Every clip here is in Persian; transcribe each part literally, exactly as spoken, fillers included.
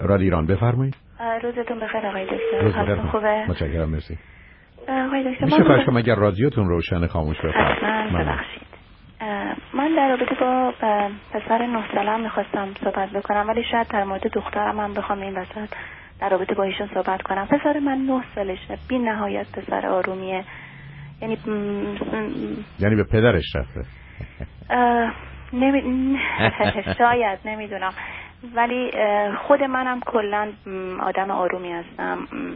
رادیو ایران، بفرمایید. روزتون بخیر آقای دکتر. حالتون خوبه؟ متشکرم، مرسی. آقای دکتر میشه فرض کنم اگر رادیوتون روشن خاموش بفرمایید؟ من ببخشید. من در رابطه با پسر نه سالم میخواستم صحبت بکنم، ولی شاید در مورد دخترم هم بخوام این وسط در رابطه با ایشون صحبت کنم. پسر من نه سالشه، بی نهایت پسر آرومیه. یعنی یعنی به پدرش رفته؟ نمی... شاید نمیدونم، ولی خود منم کلا آدم آرومی هستم.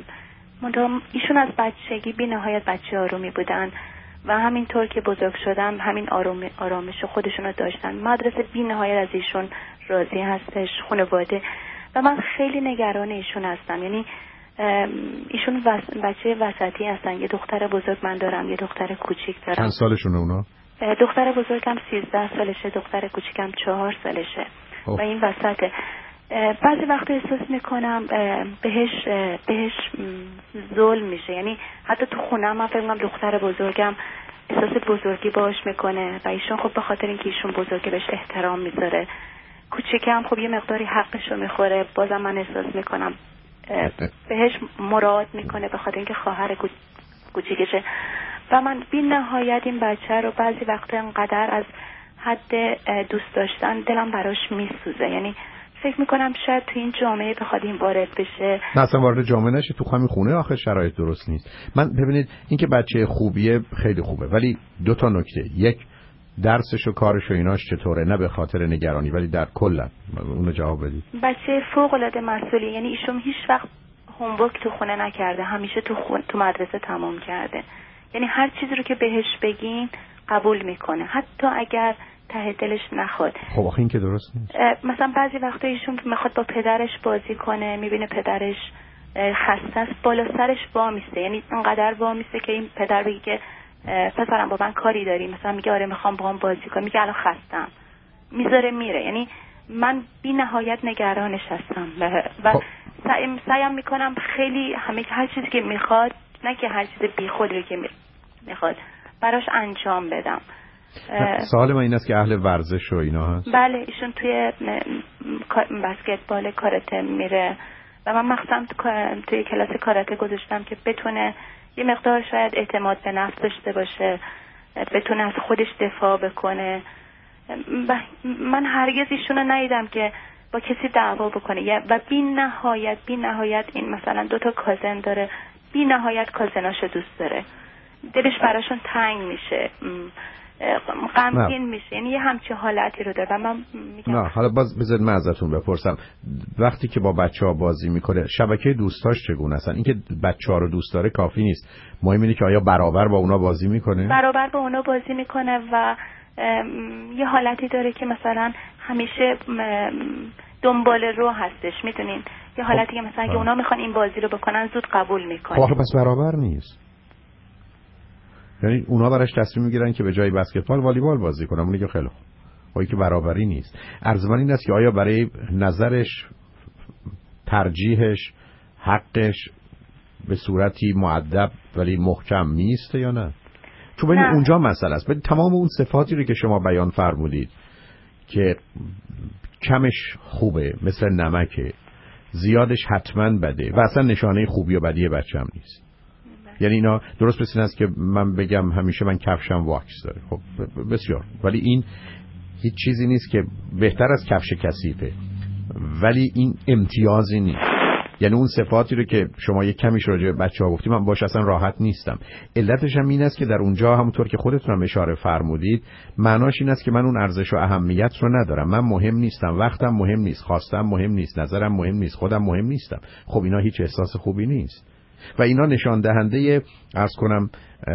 ایشون از بچگی بی نهایت بچه آرومی بودن و همینطور که بزرگ شدن همین آروم آرامش خودشون رو داشتن. مدرسه بی نهایت از ایشون راضی هستش، خانواده، و من خیلی نگران ایشون هستم. یعنی ایشون وس... بچه وسطی هستن. یه دختر بزرگ من دارم، یه دختر کوچیک دارم. چند سالشونه اونا؟ دختر بزرگم سیزده سالشه، دختر کوچیکم چهار سالشه. اوه. و این وسطه. بعضی وقتا احساس میکنم بهش بهش ظلم میشه. یعنی حتی تو خونم من فکر میکنم دختر بزرگم احساس بزرگی باش میکنه و ایشون خب به خاطر اینکه ایشون بزرگه بهش احترام میذاره. کوچیکم خب یه مقداری حقشو میخوره، بازم من احساس میکنم بهش مراعات میکنه به خاطر اینکه خواهر کوچیکشه. و من بی نهایت این بچه رو بعضی وقتا انقدر از حد دوست داشتن دلم براش میسوزه. یعنی فکر میکنم شاید تو این جامعه بخواد این وارد بشه. نه اصلا وارد جامعه نشه، تو همین خونه آخر شرایط درست نیست. من ببینید این که بچه خوبیه خیلی خوبه، ولی دو تا نکته: یک، درسش و کارش و ایناش چطوره؟ نه به خاطر نگرانی، ولی در کل اونو جواب بدید. بچه فوق العاده مسئولی. یعنی ایشون هیچ وقت هومورک تو خونه نکرده، همیشه تو خون تو مدرسه تمام کرده. یعنی هر چیزی رو که بهش بگین قبول میکنه، حتی اگر ته دلش نخواد. خب آخه این که درست نیست. مثلا بعضی وقتا ایشون میخواد با پدرش بازی کنه، میبینه پدرش خسته است، بالا سرش وامیسته. یعنی انقدر وامیسته که این پدر بگه که پسرم با من کاری داری، مثلا میگه آره میخوام با هم بازی کنم، میگه الان خستم، میذاره میره. یعنی من بی نهایت نگرانش هستم و خب. سعیم سعیم میکنم خیلی همه هر چیزی که میخواد، نه که هر چیز بی خودی که میخواد براش انجام بدم. سوال من این است که اهل ورزش و اینا هست؟ بله، ایشون توی بسکتبال کاراته میره و من مخصوصا توی کلاس کاراته گذاشتم که بتونه یه مقدار شاید اعتماد به نفس داشته باشه، بتونه از خودش دفاع بکنه. من هرگز ایشون رو ندیدم که با کسی دعوا بکنه و بی نهایت بی نهایت این مثلا دو تا کازن داره، بی نهایت کازناشو دوست داره، دلش براشون تنگ میشه، غمگین میشه. یعنی یه همچین حالتی رو داره و من میگم نه. حالا باز بذارید من ازتون بپرسم، وقتی که با بچه‌ها بازی میکنه شبکه دوستاش چگونه هستن؟ اینکه بچه‌ها رو دوست داره کافی نیست، مهم اینه که آیا برابر با اونا بازی میکنه؟ برابر با اونا بازی میکنه و یه حالتی داره که مثلا همیشه دنبال رو هستش، میدونین، یه حالتی که مثلا اگه اونا میخوان این بازی رو بکنن زود قبول میکنه. خب پس برابر نیست. یعنی اونا براش تصمیم میگیرن که به جای بسکتبال والیبال بازی کنن، اون که خیلی خوب. ولی که برابری نیست. عرض من این است که آیا برای نظرش، ترجیحش، حقش به صورتی مؤدب ولی محکم میسته یا نه؟ چون ببین اونجا مسئله است. ببین تمام اون صفاتی رو که شما بیان فرمودید که کمش خوبه مثل نمکه، زیادش حتما بده و اصلا نشانه خوبی و بدی بچه‌م نیست. یعنی اینا درست مثل این است که من بگم همیشه من کفشم واکس داره. خب بسیار، ولی این هیچ چیزی نیست که بهتر از کفش کثیفه، ولی این امتیازی نیست. یعنی اون صفاتی رو که شما یک کمیش راجع به بچه‌ها گفتید من باش اصلا راحت نیستم. علتش هم این است که در اونجا همونطور که خودتون هم اشاره فرمودید معناش این است که من اون ارزش و اهمیت رو ندارم، من مهم نیستم، وقتم مهم نیست، خواستم مهم نیست، نظرم مهم نیست، خودم مهم نیستم. خب اینا هیچ احساس خوبی نیست و اینا نشان دهنده عرض کنم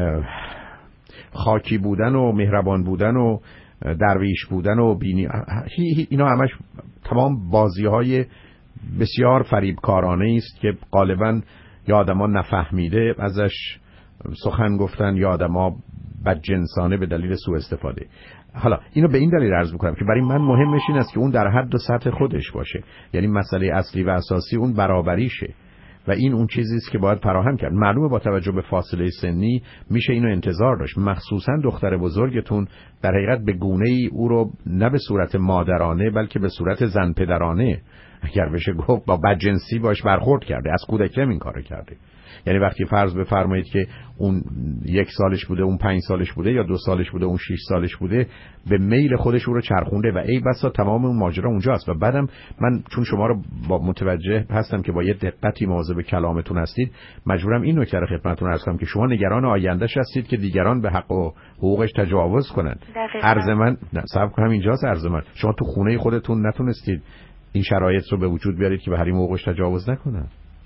خاکی بودن و مهربان بودن و درویش بودن و بینی، اینا همش تمام بازی‌های بسیار فریبکارانه است که غالباً یا آدم‌ها نفهمیده ازش سخن گفتن یا آدم‌ها بدجنسانه به دلیل سوء استفاده. حالا اینو به این دلیل عرض می‌کنم که برای من مهمش این است که اون در حد و سطح خودش باشه. یعنی مسئله اصلی و اساسی اون برابریشه و این اون چیزی است که باید فراهم کرد. معلومه با توجه به فاصله سنی میشه اینو انتظار داشت، مخصوصا دختر بزرگتون در حقیقت به گونه‌ای او رو نه به صورت مادرانه بلکه به صورت زن پدرانه اگر بشه گفت با بدجنسی باش برخورد کرده، از کودکی این کارو کرده. یعنی وقتی فرض بفرمایید که اون یک سالش بوده، اون پنج سالش بوده، یا دو سالش بوده، اون شش سالش بوده، به میل خودش او رو چرخونده و ای بسا تمام اون ماجرا اونجاست. و بعدم من چون شما رو با متوجه هستم که با یه دقتی مواظب کلامتون هستید، مجبورم این نکته رو خدمتتون عرض کنم که شما نگران آیندهش هستید که دیگران به حق و حقوقش تجاوز کنن. عرض من صبر کنم اینجاست. عرض من شما تو خونه خودتون نتونستید این شرایط رو به وجود بیارید که به حریم حقوقش تجاوز نکنن.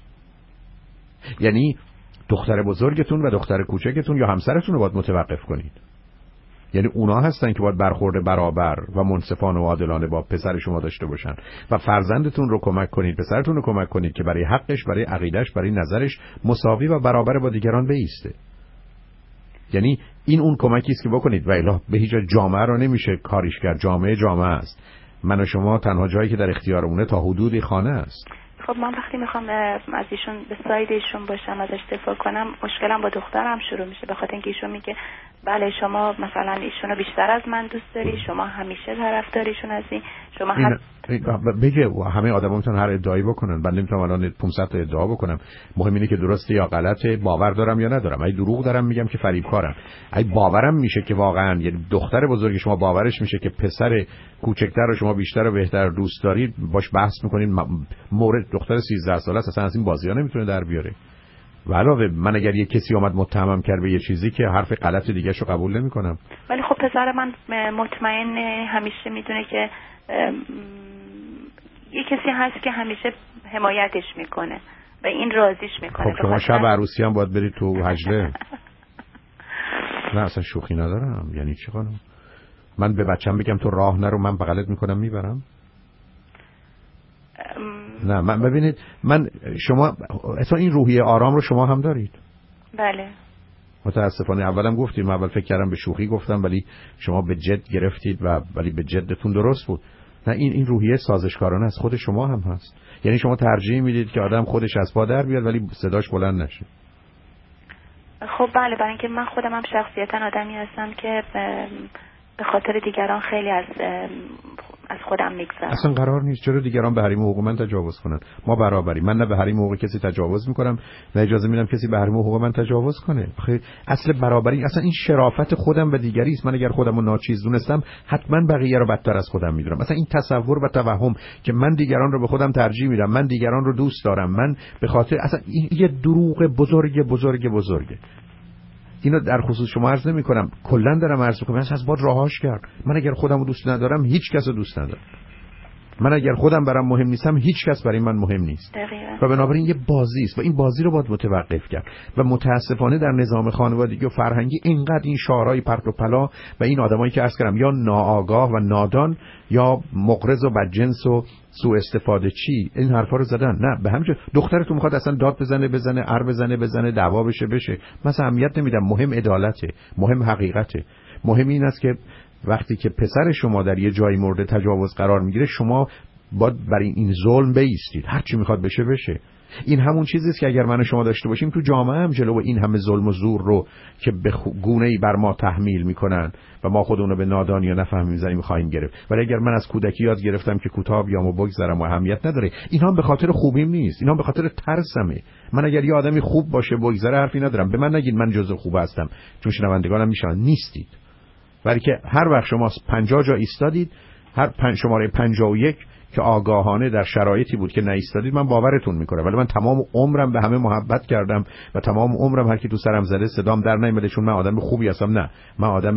یعنی دختر بزرگتون و دختر کوچکتون یا همسرتون رو باید متوقف کنید. یعنی اونا هستن که باید برخورد برابر و منصفانه و عادلانه با پسر شما داشته باشن و فرزندتون رو کمک کنید، پسرتون رو کمک کنید که برای حقش، برای عقیدش، برای نظرش مساوی و برابر با دیگران بایسته. یعنی این اون کمکی است که بکنید و الا به هیچ جامعه رو نمیشه کاریش کرد. جامعه جامعه است. من و شما تنها جایی که در اختیارمونه تا حدودی خانه است. خب من وقتی میخوام از ایشون به ساید ایشون باشم، ازش دفاع کنم، مشکلم با دخترم شروع میشه، به خاطر اینکه ایشون میگه بله شما مثلا ایشونو بیشتر از من دوست داری، شما همیشه طرفداریشون هستی، شما هر بگه همه آدما میتونن هر ادعایی بکنن. من نمیتونم الان پانصد تا ادعا بکنم. مهم اینه که درسته یا غلطه، باور دارم یا ندارم. اگه دروغ دارم میگم که فریبکارم. اگه باورم میشه که واقعا یعنی دختر بزرگ شما باورش میشه که پسر کوچکتر رو شما بیشتر و بهتر دوست دارید، باش بحث میکنین. مورد دختر سیزده ساله است، اصلا از این بازی‌ها نمیتونه در بیاره. و علاوه من اگر یه کسی اومد متهمم کرد به یه چیزی که حرف غلط دیگه‌ش رو قبول نمی‌کنم. ولی خب پسر من مطمئن همیشه میدونه که یه کسی هست که همیشه حمایتش میکنه و این راضیش میکنه. خب شما شب عروسی هم باید برید تو هجله. نه اصلا شوخی ندارم. یعنی چی خانم؟ من به بچه‌م بگم تو راه نرو، من بغلت میکنم میبرم؟ نه من ببینید، من شما اصلا این روحیه آرام رو شما هم دارید. بله متاسفانه اولم گفتیم، اول فکر کردم به شوخی گفتم ولی شما به جد گرفتید و ولی به جدتون درست بود. نه این این روحیه سازشکارانه است، خود شما هم هست. یعنی شما ترجیح میدید که آدم خودش از پا در بیاد ولی صداش بلند نشه. خب بله، برای اینکه من خودم هم شخصیتا آدمی هستم که به خاطر دیگران خیلی از از خودم میگذرم. اصلا قرار نیست چرا دیگران به حریم حقوق من تجاوز کنن. ما برابری. من نه به حریم حقوق کسی تجاوز میکنم نه اجازه میدم کسی به حریم حقوق من تجاوز کنه. آخه اصل برابری اصلا این شرافت خودم و دیگری است. من اگر خودم رو ناچیز دونستم حتما بقیه رو بدتر از خودم میدونم. اصلا این تصور و توهم که من دیگران رو به خودم ترجیح میدم، من دیگران رو دوست دارم، من به خاطر اصلا این یه دروغ بزرگ بزرگ بزرگه. اینو در خصوص شما عرض نمی کنم، کلا دارم عرض میکنم. من از باد راهاش کرد. من اگر خودم رو دوست ندارم هیچ کس رو دوست ندارم. من اگر خودم برام مهم نیستم هیچ کس برای من مهم نیست. دقیقاً. و بنابراین یه بازی است و این بازی رو باید متوقف کرد. و متاسفانه در نظام خانوادگی و فرهنگی اینقدر این شعارهای پرت و پلا و این آدمایی که عرض کردم یا ناآگاه و نادان یا مغرض و بدجنس و سوء استفاده چی این حرفا رو زدن. نه به همین دخترتون میخواد اصلا داد بزنه بزنه ار بزنه بزنه دعوا بشه بشه، مثلا اهمیت نمیدم. مهم عدالته، مهم حقیقته. مهم این است که وقتی که پسر شما در یه جایی مورد تجاوز قرار میگیره شما باید برای این ظلم بایستید. هر چی میخواد بشه بشه. این همون چیزی است که اگر من و شما داشته باشیم تو جامعه هم جلو این همه ظلم و زور رو که به گونه‌ای بر ما تحمیل میکنن و ما خودمون رو به نادانی یا نفهمی میزنیم خواهیم گرفت. ولی اگر من از کودکی یاد گرفتم که کوتاه بیام و بگذرم و اهمیت نداره، اینا هم به خاطر خوبیم نیست، اینا هم به خاطر ترسمه. من اگر یه آدمی خوب باشه بگذره حرفی ندارم. به من نگید من جزء خوب هستم، چون شنوندگانم میشن نیستید. ولی که هر وقت شما پنجاه جا ایستادید، هر پنج شماره پنجاه و یک که آگاهانه در شرایطی بود که نایستادید، من باورتون میکنم. ولی من تمام عمرم به همه محبت کردم و تمام عمرم هر کی تو سرم زده صدام در نیامده چون من آدم خوبی هستم. نه، من آدم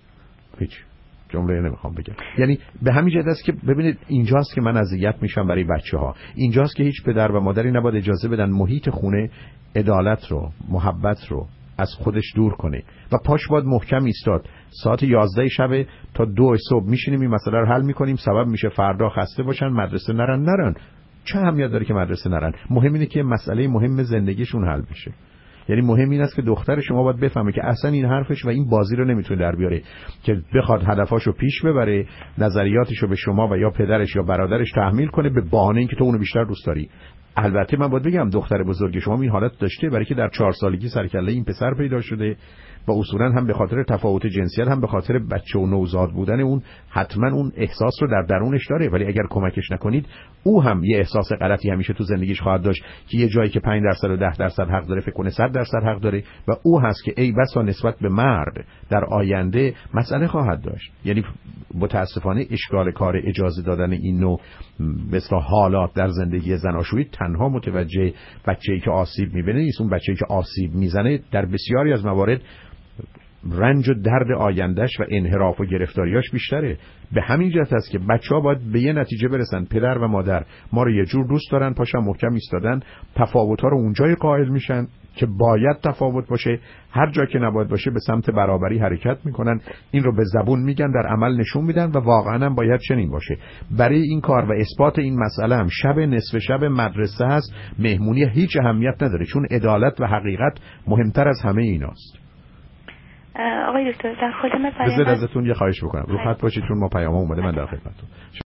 هیچ جمله نمیخوام بگم. یعنی به همین جهت است که ببینید اینجاست که من اذیت میشم برای بچه‌ها. اینجاست که هیچ پدر و مادری نباید اجازه بدن محیط خونه عدالت رو، محبت رو از خودش دور کنه و پاش باید محکم ایستاد. ساعت یازده شب تا دو صبح میشینیم این مسئله رو حل میکنیم. سبب میشه فردا خسته باشن، مدرسه نرن. نرن چه اهمیت داره که مدرسه نرن؟ مهم اینه که مسئله مهم زندگیشون حل بشه. یعنی مهم این است که دختر شما باید بفهمه که اصلا این حرفش و این بازی رو نمیتونه در بیاره که بخواد هدفاشو پیش ببره، نظریاتشو به شما و یا پدرش یا برادرش تحمیل کنه به بهانه اینکه تو اونو بیشتر دوست داری. البته من باید بگم دختر بزرگ شما این حالت داشته، برای که در چهار سالگی سرکله این پسر پیدا شده و اصولا هم به خاطر تفاوت جنسیت هم به خاطر بچه و نوزاد بودن اون حتما اون احساس رو در درونش داره، ولی اگر کمکش نکنید او هم یه احساس غلطی همیشه تو زندگیش خواهد داشت که یه جایی که پنج درصد و ده درصد حق داره فکر کنه صد درصد حق داره و او هست که ای بسا نسبت به مرد در آینده مسئله خواهد داشت. یعنی متاسفانه اشکال کار اجازه دادن این نوع مثلا حالات در زندگی زناشویی تنها متوجه بچه‌ای که آسیب می‌بینه نیست، اون بچه‌ای که آسیب میزنه در بسیاری از موارد رنج و درد آیندهش و انحراف و گرفتاریاش بیشتره. به همین جهت است که بچه‌ها باید به یه نتیجه برسن پدر و مادر ما رو یه جور دوست دارن، پاشن محکم ایستادن، تفاوت‌ها رو اونجای قائل میشن که باید تفاوت باشه، هر جا که نباید باشه به سمت برابری حرکت میکنن، این رو به زبون میگن، در عمل نشون میدن و واقعا هم باید چنین باشه. برای این کار و اثبات این مسئله هم شب نصف شب مدرسه هست، مهمونی هیچ اهمیت نداره، چون عدالت و حقیقت مهمتر از همه ایناست. آقای دکتر در خاتمه بذار ازتون یه خواهش بکنم رو خط باشید چون ما پیام اومده من در خدمتتون.